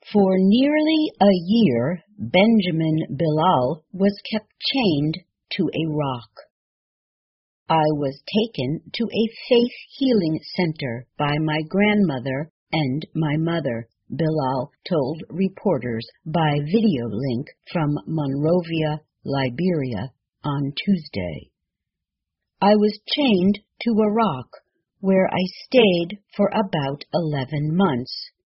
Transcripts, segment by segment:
For nearly a year, Benjamin Bilal was kept chained to a rock. I was taken to a faith healing center by my grandmother and my mother, Bilal told reporters by video link from Monrovia, Liberia, on Tuesday. I was chained to a rock where I stayed for about 11 months.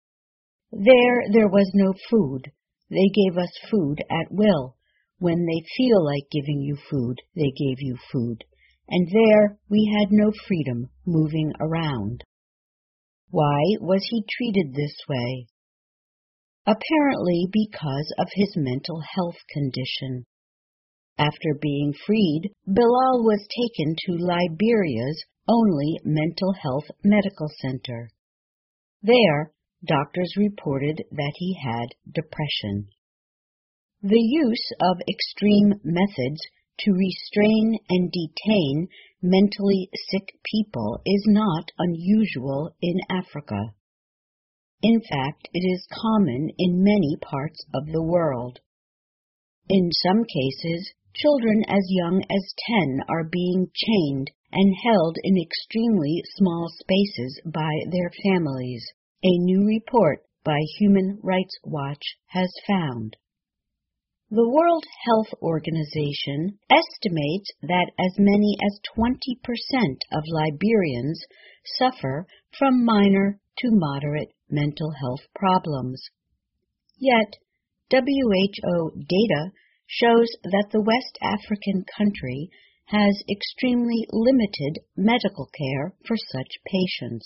There was no food. They gave us food at will. When they feel like giving you food, they gave you food. And there we had no freedom moving around. Why was he treated this way? Apparently because of his mental health condition. After being freed, Bilal was taken to Liberia's only mental health medical center. There, doctors reported that he had depression. The use of extreme methods to restrain and detain mentally sick people is not unusual in Africa. In fact, it is common in many parts of the world. In some cases, children as young as 10 are being chained and held in extremely small spaces by their families, a new report by Human Rights Watch has found. The World Health Organization estimates that as many as 20% of Liberians suffer from minor to moderate mental health problems. Yet, WHO data shows that the West African country has extremely limited medical care for such patients.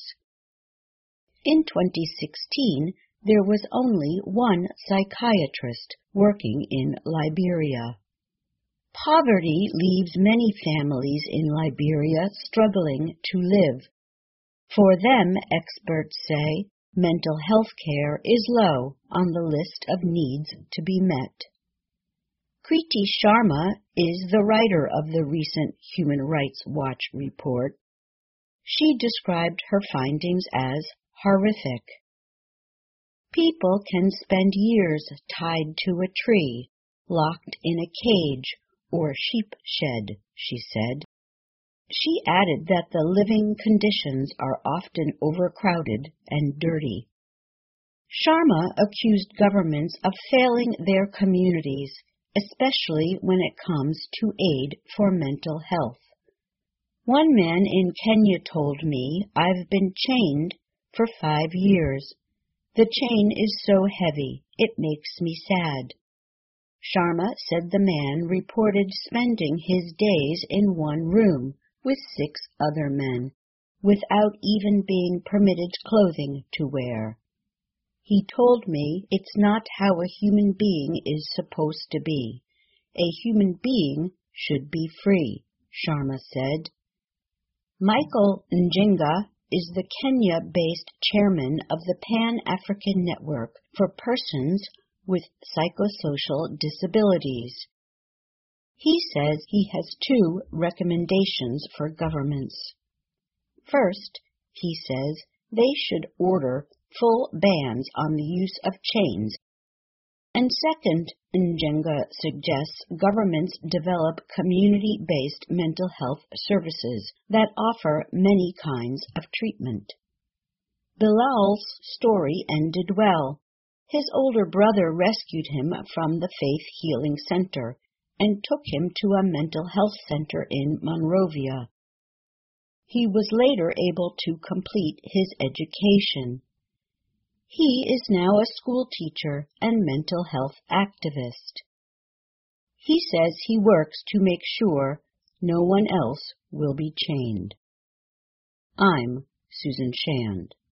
In 2016, there was only one psychiatrist working in Liberia. Poverty leaves many families in Liberia struggling to live. For them, experts say, mental health care is low on the list of needs to be met. Kriti Sharma is the writer of the recent Human Rights Watch report. She described her findings as horrific. People can spend years tied to a tree, locked in a cage or sheep shed, she said. She added that the living conditions are often overcrowded and dirty. Sharma accused governments of failing their communities, especially when it comes to aid for mental health. One man in Kenya told me, "I've been chained for 5 years. The chain is so heavy, it makes me sad." Sharma said the man reported spending his days in one room with 6 other men, without even being permitted clothing to wear. He told me it's not how a human being is supposed to be. A human being should be free, Sharma said. Michael Njenga is the Kenya-based chairman of the Pan-African Network for Persons with Psychosocial Disabilities. He says he has 2 recommendations for governments. First, he says they should order full bans on the use of chains. And second, Njenga suggests governments develop community-based mental health services that offer many kinds of treatment. Bilal's story ended well. His older brother rescued him from the Faith Healing Center and took him to a mental health center in Monrovia. He was later able to complete his education. He is now a school teacher and mental health activist. He says he works to make sure no one else will be chained. I'm Susan Shand.